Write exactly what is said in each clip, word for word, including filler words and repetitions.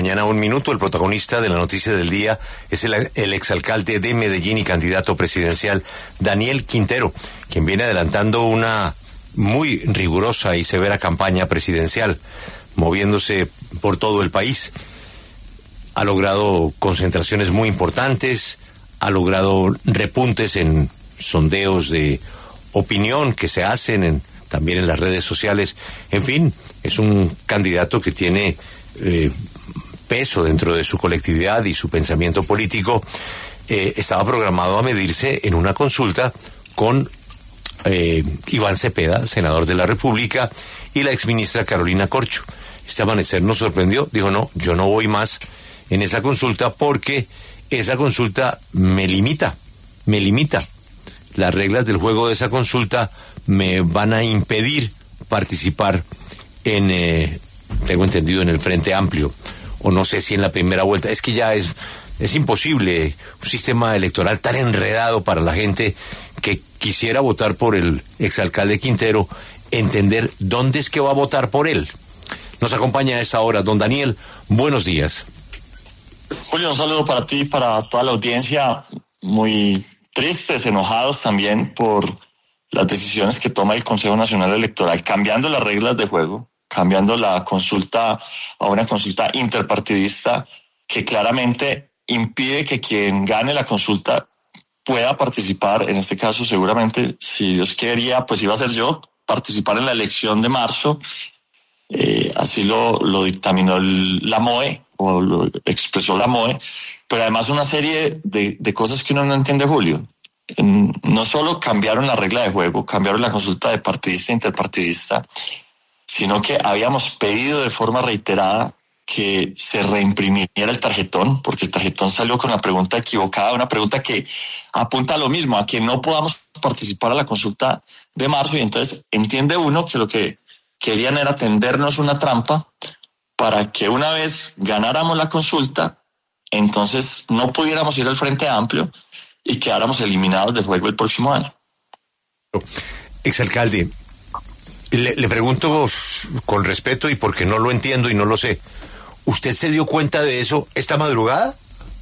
Mañana un minuto, el protagonista de la noticia del día es el, el exalcalde de Medellín y candidato presidencial Daniel Quintero, quien viene adelantando una muy rigurosa y severa campaña presidencial, moviéndose por todo el país. Ha logrado concentraciones muy importantes, ha logrado repuntes en sondeos de opinión que se hacen en, también en las redes sociales. En fin, es un candidato que tiene eh, peso dentro de su colectividad y su pensamiento político. Eh, estaba programado a medirse en una consulta con eh, Iván Cepeda, senador de la República, y la exministra Carolina Corcho. Este amanecer nos sorprendió, dijo no, yo no voy más en esa consulta porque esa consulta me limita, me limita. Las reglas del juego de esa consulta me van a impedir participar en, eh, tengo entendido, en el Frente Amplio, o no sé si en la primera vuelta. Es que ya es, es imposible un sistema electoral tan enredado para la gente que quisiera votar por el exalcalde Quintero, entender dónde es que va a votar por él. Nos acompaña a esta hora don Daniel, buenos días. Julio, un saludo para ti y para toda la audiencia. Muy tristes, enojados también por las decisiones que toma el Consejo Nacional Electoral, cambiando las reglas de juego, cambiando la consulta a una consulta interpartidista que claramente impide que quien gane la consulta pueda participar. En este caso, seguramente, si Dios quería, pues iba a ser yo, participar en la elección de marzo. Eh, así lo, lo dictaminó el, la M O E, o lo expresó la M O E, pero además una serie de, de cosas que uno no entiende, Julio. No solo cambiaron la regla de juego, cambiaron la consulta de partidista e interpartidista, sino que habíamos pedido de forma reiterada que se reimprimiera el tarjetón, porque el tarjetón salió con la pregunta equivocada, una pregunta que apunta a lo mismo, a que no podamos participar a la consulta de marzo, y entonces entiende uno que lo que querían era tendernos una trampa para que una vez ganáramos la consulta, entonces no pudiéramos ir al Frente Amplio y quedáramos eliminados del juego el próximo año. Exalcalde, le, le pregunto con respeto y porque no lo entiendo y no lo sé, ¿usted se dio cuenta de eso esta madrugada?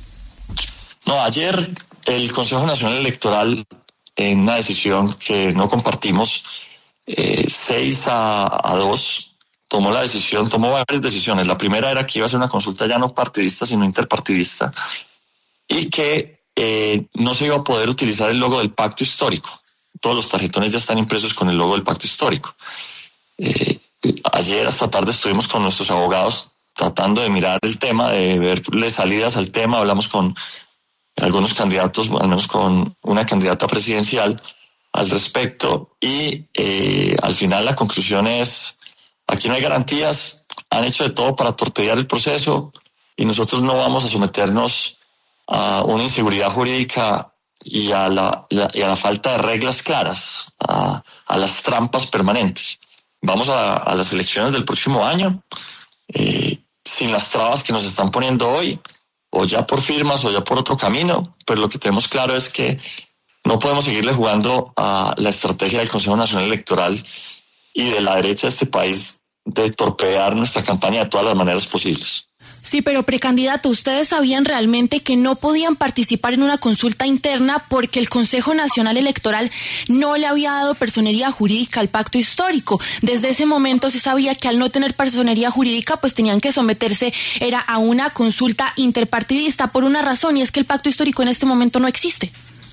No, ayer el Consejo Nacional Electoral, en una decisión que no compartimos, eh, seis a dos, tomó la decisión, tomó varias decisiones. La primera era que iba a ser una consulta ya no partidista, sino interpartidista, y que eh, no se iba a poder utilizar el logo del pacto histórico. Todos los tarjetones ya están impresos con el logo del pacto histórico. Eh, ayer hasta tarde estuvimos con nuestros abogados tratando de mirar el tema, de verle salidas al tema. Hablamos con algunos candidatos, al menos con una candidata presidencial al respecto, y eh, al final la conclusión es: aquí no hay garantías, han hecho de todo para torpedear el proceso y nosotros no vamos a someternos a una inseguridad jurídica y a la, la, y a la falta de reglas claras, a, a las trampas permanentes. Vamos a, a las elecciones del próximo año eh, sin las trabas que nos están poniendo hoy, o ya por firmas o ya por otro camino, pero lo que tenemos claro es que no podemos seguirle jugando a la estrategia del Consejo Nacional Electoral y de la derecha de este país de torpedear nuestra campaña de todas las maneras posibles. Sí, pero precandidato, ustedes sabían realmente que no podían participar en una consulta interna porque el Consejo Nacional Electoral no le había dado personería jurídica al pacto histórico. Desde ese momento se sabía que al no tener personería jurídica, pues tenían que someterse era a una consulta interpartidista por una razón, y es que el pacto histórico en este momento no existe.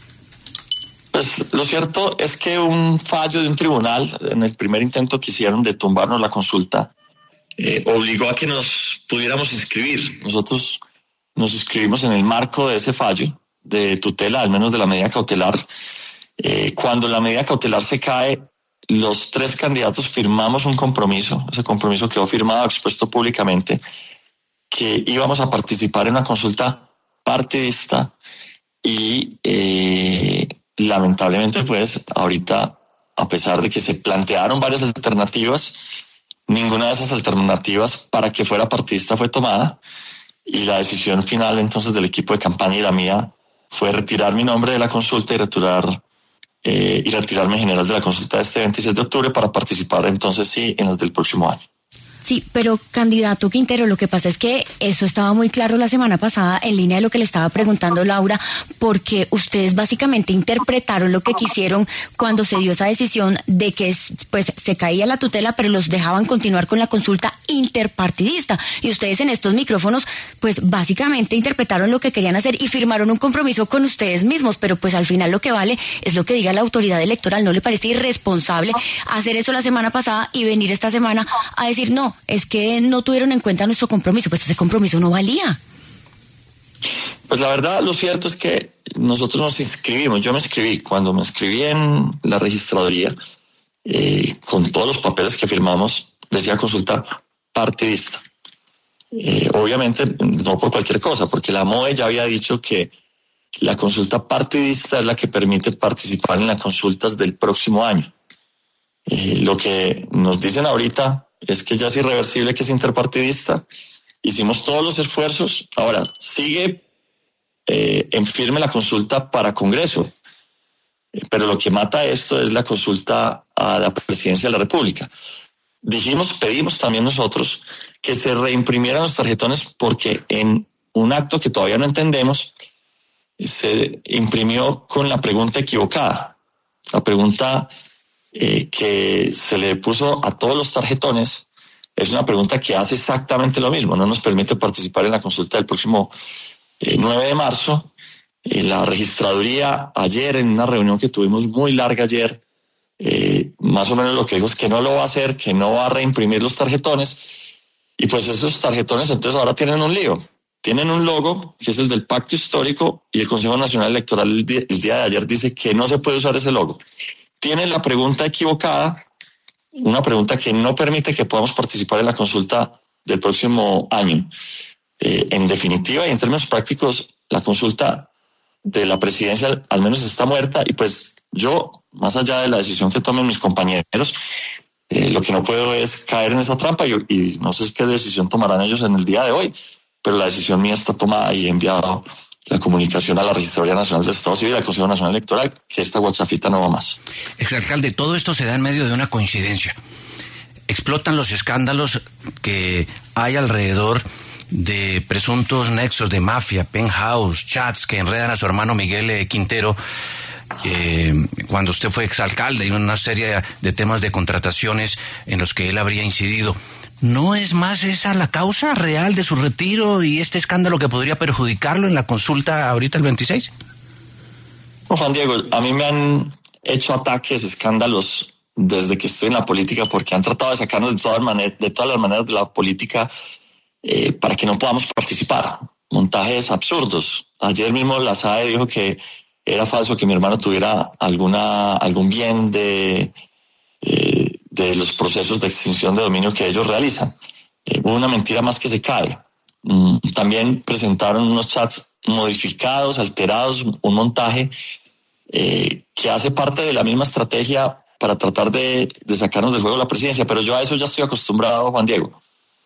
Pues lo cierto es que un fallo de un tribunal en el primer intento que hicieron de tumbarnos la consulta eh, obligó a que nos pudiéramos inscribir. Nosotros nos inscribimos en el marco de ese fallo de tutela, al menos de la medida cautelar. Eh, cuando la medida cautelar se cae, los tres candidatos firmamos un compromiso. Ese compromiso quedó firmado, expuesto públicamente, que íbamos a participar en una consulta partidista y eh, lamentablemente, pues, ahorita, a pesar de que se plantearon varias alternativas, ninguna de esas alternativas para que fuera partidista fue tomada, y la decisión final entonces del equipo de campaña y la mía fue retirar mi nombre de la consulta y retirar eh, y retirarme en general de la consulta de este veintiséis de octubre para participar entonces sí en las del próximo año. Sí, pero candidato Quintero, lo que pasa es que eso estaba muy claro la semana pasada en línea de lo que le estaba preguntando Laura, porque ustedes básicamente interpretaron lo que quisieron cuando se dio esa decisión de que pues se caía la tutela, pero los dejaban continuar con la consulta interpartidista. Y ustedes en estos micrófonos, pues básicamente interpretaron lo que querían hacer y firmaron un compromiso con ustedes mismos, pero pues al final lo que vale es lo que diga la autoridad electoral. ¿No le parece irresponsable hacer eso la semana pasada y venir esta semana a decir no? Es que no tuvieron en cuenta nuestro compromiso, pues ese compromiso no valía. Pues la verdad, lo cierto es que nosotros nos inscribimos, yo me inscribí, cuando me inscribí en la registraduría, eh, con todos los papeles que firmamos, decía consulta partidista. Eh, obviamente no por cualquier cosa, porque la M O E ya había dicho que la consulta partidista es la que permite participar en las consultas del próximo año. Eh, lo que nos dicen ahorita es que ya es irreversible, que es interpartidista. Hicimos todos los esfuerzos. Ahora, sigue eh, en firme la consulta para Congreso. Eh, pero lo que mata esto es la consulta a la presidencia de la República. Dijimos, pedimos también nosotros que se reimprimieran los tarjetones porque en un acto que todavía no entendemos, se imprimió con la pregunta equivocada. La pregunta Eh, que se le puso a todos los tarjetones es una pregunta que hace exactamente lo mismo, no nos permite participar en la consulta del próximo eh, nueve de marzo. Eh, la registraduría ayer, en una reunión que tuvimos muy larga ayer, eh, más o menos lo que dijo es que no lo va a hacer, que no va a reimprimir los tarjetones, y pues esos tarjetones entonces ahora tienen un lío. Tienen un logo, que es el del Pacto Histórico, y el Consejo Nacional Electoral el día, el día de ayer dice que no se puede usar ese logo. Tiene la pregunta equivocada, una pregunta que no permite que podamos participar en la consulta del próximo año. Eh, en definitiva y en términos prácticos, la consulta de la presidencia al menos está muerta, y pues yo, más allá de la decisión que tomen mis compañeros, eh, lo que no puedo es caer en esa trampa, y, y no sé qué decisión tomarán ellos en el día de hoy, pero la decisión mía está tomada y he enviado la comunicación a la Registraduría Nacional del Estado Civil, al Consejo Nacional Electoral, que esta guachafita no va más. Exalcalde, todo esto se da en medio de una coincidencia. Explotan los escándalos que hay alrededor de presuntos nexos de mafia, penthouse, chats que enredan a su hermano Miguel Quintero, eh, cuando usted fue exalcalde, y una serie de temas de contrataciones en los que él habría incidido. ¿No es más esa la causa real de su retiro y este escándalo que podría perjudicarlo en la consulta ahorita el veintiséis? No, Juan Diego, a mí me han hecho ataques, escándalos desde que estoy en la política, porque han tratado de sacarnos de todas maneras, de todas las maneras de la política eh, para que no podamos participar. Montajes absurdos. Ayer mismo la S A E dijo que era falso que mi hermano tuviera alguna algún bien de eh, de los procesos de extinción de dominio que ellos realizan. Eh, una mentira más que se cae. Mm, también presentaron unos chats modificados, alterados, un montaje eh, que hace parte de la misma estrategia para tratar de, de sacarnos del juego la presidencia, pero yo a eso ya estoy acostumbrado, Juan Diego.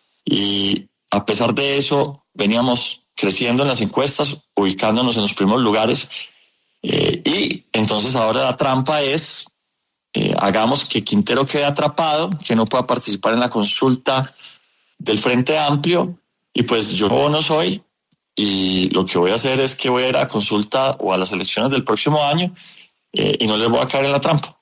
Y a pesar de eso, veníamos creciendo en las encuestas, ubicándonos en los primeros lugares, eh, y entonces ahora la trampa es Eh, hagamos que Quintero quede atrapado, que no pueda participar en la consulta del Frente Amplio, y pues yo no soy, y lo que voy a hacer es que voy a ir a consulta o a las elecciones del próximo año, eh, y no les voy a caer en la trampa.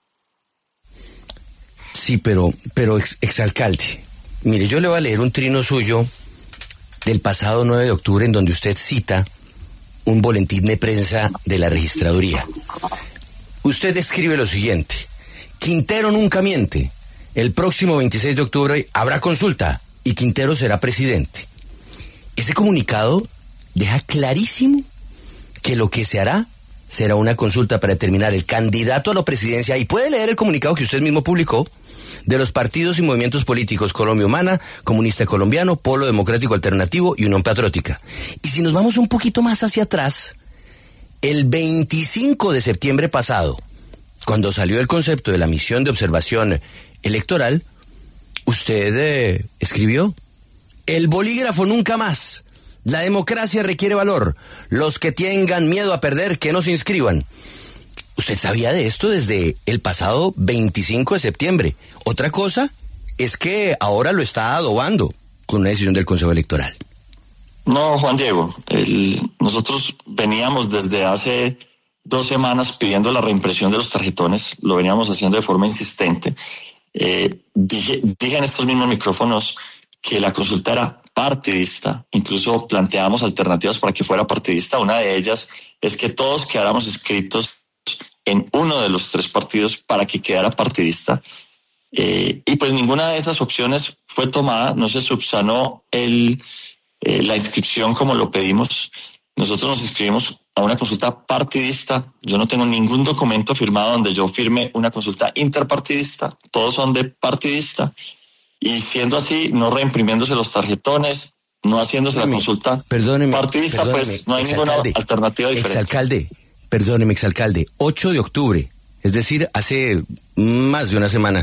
Sí, pero, pero ex, exalcalde, mire, yo le voy a leer un trino suyo del pasado nueve de octubre en donde usted cita un boletín de prensa de la registraduría. Usted escribe lo siguiente: Quintero nunca miente. El próximo veintiséis de octubre habrá consulta y Quintero será presidente. Ese comunicado deja clarísimo que lo que se hará será una consulta para determinar el candidato a la presidencia, y puede leer el comunicado que usted mismo publicó, de los partidos y movimientos políticos Colombia Humana, Comunista Colombiano, Polo Democrático Alternativo y Unión Patriótica. Y si nos vamos un poquito más hacia atrás, el veinticinco de septiembre pasado, cuando salió el concepto de la misión de observación electoral, usted eh, escribió: el bolígrafo nunca más. La democracia requiere valor. Los que tengan miedo a perder, que no se inscriban. Usted sabía de esto desde el pasado veinticinco de septiembre. Otra cosa es que ahora lo está adobando con una decisión del Consejo Electoral. No, Juan Diego, el, nosotros veníamos desde hace dos semanas pidiendo la reimpresión de los tarjetones, lo veníamos haciendo de forma insistente. Eh, dije, dije en estos mismos micrófonos que la consulta era partidista, incluso planteábamos alternativas para que fuera partidista. Una de ellas es que todos quedáramos inscritos en uno de los tres partidos para que quedara partidista. Eh, y pues ninguna de esas opciones fue tomada, no se subsanó el, eh, la inscripción como lo pedimos. Nosotros nos inscribimos a una consulta partidista. Yo no tengo ningún documento firmado donde yo firme una consulta interpartidista. Todos son de partidista. Y siendo así, no reimprimiéndose los tarjetones, no haciéndose perdóneme, la consulta perdóneme, partidista, perdóneme, pues no hay ninguna alternativa diferente. Exalcalde, perdóneme, exalcalde, ocho de octubre, es decir, hace más de una semana,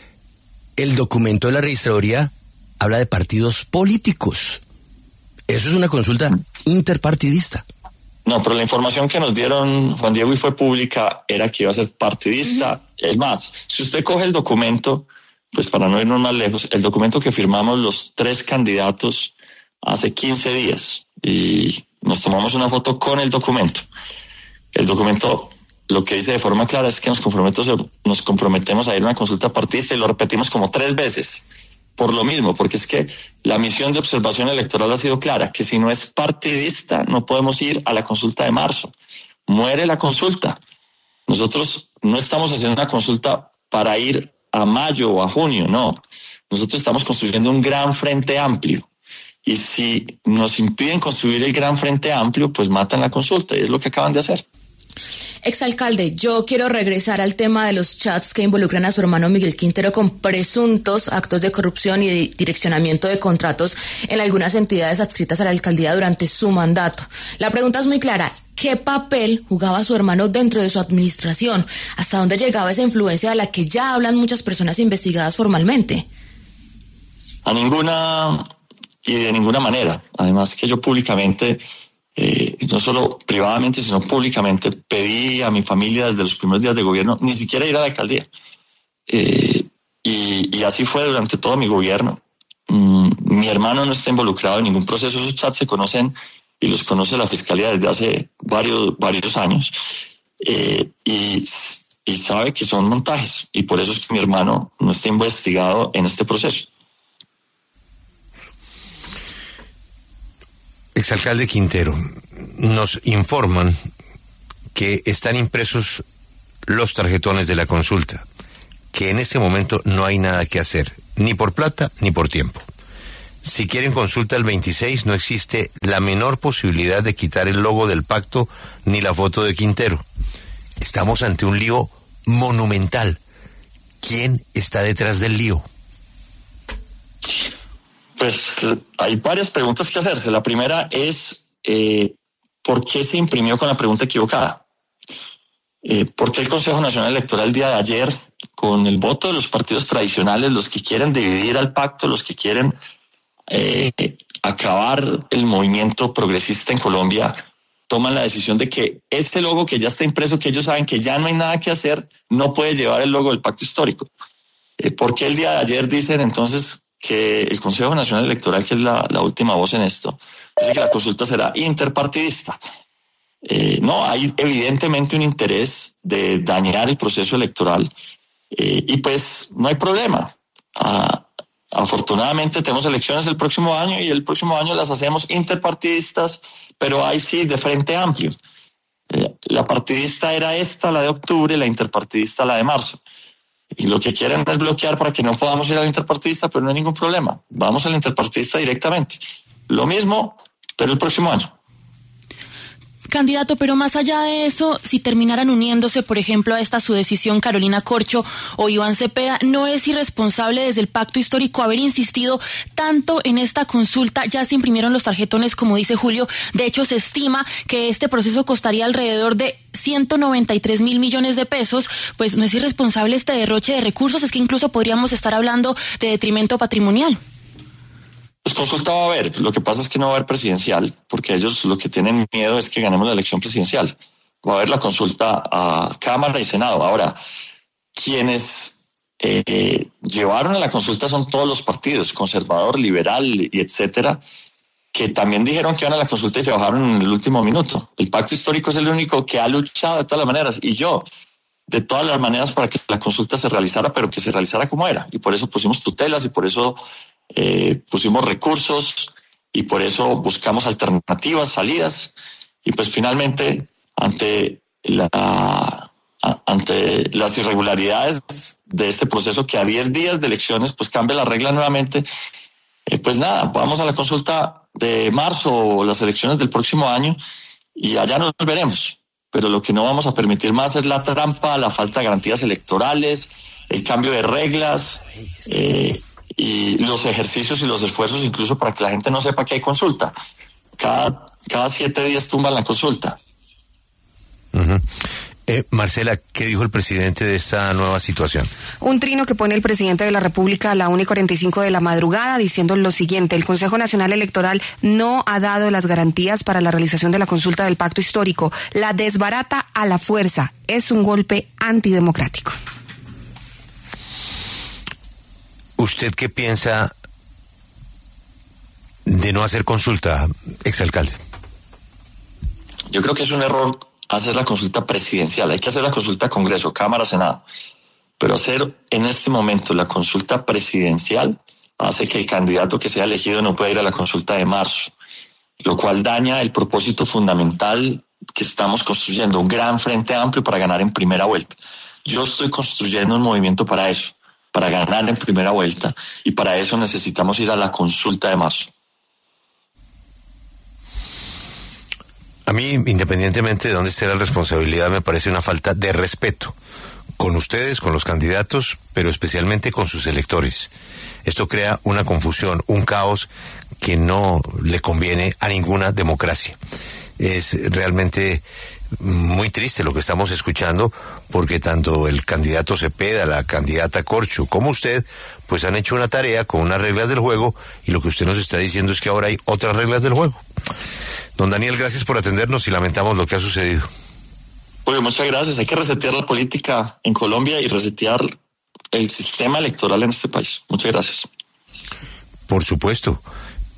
el documento de la registraduría habla de partidos políticos. Eso es una consulta interpartidista. No, pero la información que nos dieron Juan Diego y fue pública era que iba a ser partidista. Uh-huh. Es más, si usted coge el documento, pues para no irnos más lejos, el documento que firmamos los tres candidatos hace quince días y nos tomamos una foto con el documento. El documento lo que dice de forma clara es que nos comprometemos, nos comprometemos a ir a una consulta partidista y lo repetimos como tres veces. Por lo mismo, porque es que la misión de observación electoral ha sido clara, que si no es partidista no podemos ir a la consulta de marzo. Muere la consulta. Nosotros no estamos haciendo una consulta para ir a mayo o a junio, no. Nosotros estamos construyendo un gran frente amplio. Y si nos impiden construir el gran frente amplio, pues matan la consulta, y es lo que acaban de hacer. Exalcalde, yo quiero regresar al tema de los chats que involucran a su hermano Miguel Quintero con presuntos actos de corrupción y de direccionamiento de contratos en algunas entidades adscritas a la alcaldía durante su mandato. La pregunta es muy clara. ¿Qué papel jugaba su hermano dentro de su administración? ¿Hasta dónde llegaba esa influencia de la que ya hablan muchas personas investigadas formalmente? A ninguna y de ninguna manera. Además que yo públicamente... Eh, no solo privadamente, sino públicamente, pedí a mi familia desde los primeros días de gobierno ni siquiera ir a la alcaldía. Eh, y, y así fue durante todo mi gobierno. Mm, mi hermano no está involucrado en ningún proceso. Esos chats se conocen y los conoce la Fiscalía desde hace varios, varios años. Eh, y, y sabe que son montajes. Y por eso es que mi hermano no está investigado en este proceso. Exalcalde Quintero, nos informan que están impresos los tarjetones de la consulta, que en este momento no hay nada que hacer, ni por plata ni por tiempo. Si quieren consulta el veintiséis, no existe la menor posibilidad de quitar el logo del pacto ni la foto de Quintero. Estamos ante un lío monumental. ¿Quién está detrás del lío? Pues hay varias preguntas que hacerse. La primera es, eh, ¿por qué se imprimió con la pregunta equivocada? Eh, ¿Por qué el Consejo Nacional Electoral el día de ayer, con el voto de los partidos tradicionales, los que quieren dividir al pacto, los que quieren eh, acabar el movimiento progresista en Colombia, toman la decisión de que este logo que ya está impreso, que ellos saben que ya no hay nada que hacer, no puede llevar el logo del pacto histórico? Eh, ¿Por qué el día de ayer dicen entonces que el Consejo Nacional Electoral, que es la, la última voz en esto, dice que la consulta será interpartidista? Eh, no, hay evidentemente un interés de dañar el proceso electoral eh, y pues no hay problema. Ah, afortunadamente tenemos elecciones el próximo año y el próximo año las hacemos interpartidistas, pero ahí sí de frente amplio. Eh, la partidista era esta, la de octubre, la interpartidista la de marzo. Y lo que quieren es bloquear para que no podamos ir al interpartidista, pero no hay ningún problema. Vamos al interpartidista directamente. Lo mismo, pero el próximo año. Candidato, pero más allá de eso, si terminaran uniéndose, por ejemplo, a esta su decisión Carolina Corcho o Iván Cepeda, ¿no es irresponsable desde el pacto histórico haber insistido tanto en esta consulta? Ya se imprimieron los tarjetones, como dice Julio. De hecho, se estima que este proceso costaría alrededor de ciento noventa y tres mil millones de pesos. Pues no es irresponsable este derroche de recursos, es que incluso podríamos estar hablando de detrimento patrimonial. Pues consulta va a haber, lo que pasa es que no va a haber presidencial, porque ellos lo que tienen miedo es que ganemos la elección presidencial. Va a haber la consulta a Cámara y Senado. Ahora, quienes eh, llevaron a la consulta son todos los partidos, conservador, liberal y etcétera, que también dijeron que iban a la consulta y se bajaron en el último minuto. El pacto histórico es el único que ha luchado de todas las maneras, y yo, de todas las maneras para que la consulta se realizara, pero que se realizara como era. Y por eso pusimos tutelas, y por eso eh, pusimos recursos, y por eso buscamos alternativas, salidas, y pues finalmente, ante la... ante las irregularidades de este proceso que a diez días de elecciones pues cambia la regla nuevamente, eh, pues nada, vamos a la consulta de marzo o las elecciones del próximo año y allá nos veremos. Pero lo que no vamos a permitir más es la trampa, la falta de garantías electorales, el cambio de reglas eh, y los ejercicios y los esfuerzos incluso para que la gente no sepa que hay consulta. Cada, cada siete días tumban la consulta. Uh-huh. Eh, Marcela, ¿qué dijo el presidente de esta nueva situación? Un trino que pone el presidente de la República a la una y cuarenta y cinco de la madrugada diciendo lo siguiente: el Consejo Nacional Electoral no ha dado las garantías para la realización de la consulta del pacto histórico. La desbarata a la fuerza. Es un golpe antidemocrático. ¿Usted qué piensa de no hacer consulta, exalcalde? Yo creo que es un error hacer la consulta presidencial. Hay que hacer la consulta Congreso, Cámara, Senado. Pero hacer en este momento la consulta presidencial hace que el candidato que sea elegido no pueda ir a la consulta de marzo, lo cual daña el propósito fundamental que estamos construyendo, un gran frente amplio para ganar en primera vuelta. Yo estoy construyendo un movimiento para eso, para ganar en primera vuelta, y para eso necesitamos ir a la consulta de marzo. A mí, independientemente de dónde esté la responsabilidad, me parece una falta de respeto con ustedes, con los candidatos, pero especialmente con sus electores. Esto crea una confusión, un caos que no le conviene a ninguna democracia. Es realmente muy triste lo que estamos escuchando, porque tanto el candidato Cepeda, la candidata Corcho, como usted, pues han hecho una tarea con unas reglas del juego, y lo que usted nos está diciendo es que ahora hay otras reglas del juego. Don Daniel, gracias por atendernos y lamentamos lo que ha sucedido. Oye, muchas gracias. Hay que resetear la política en Colombia y resetear el sistema electoral en este país. Muchas gracias. Por supuesto.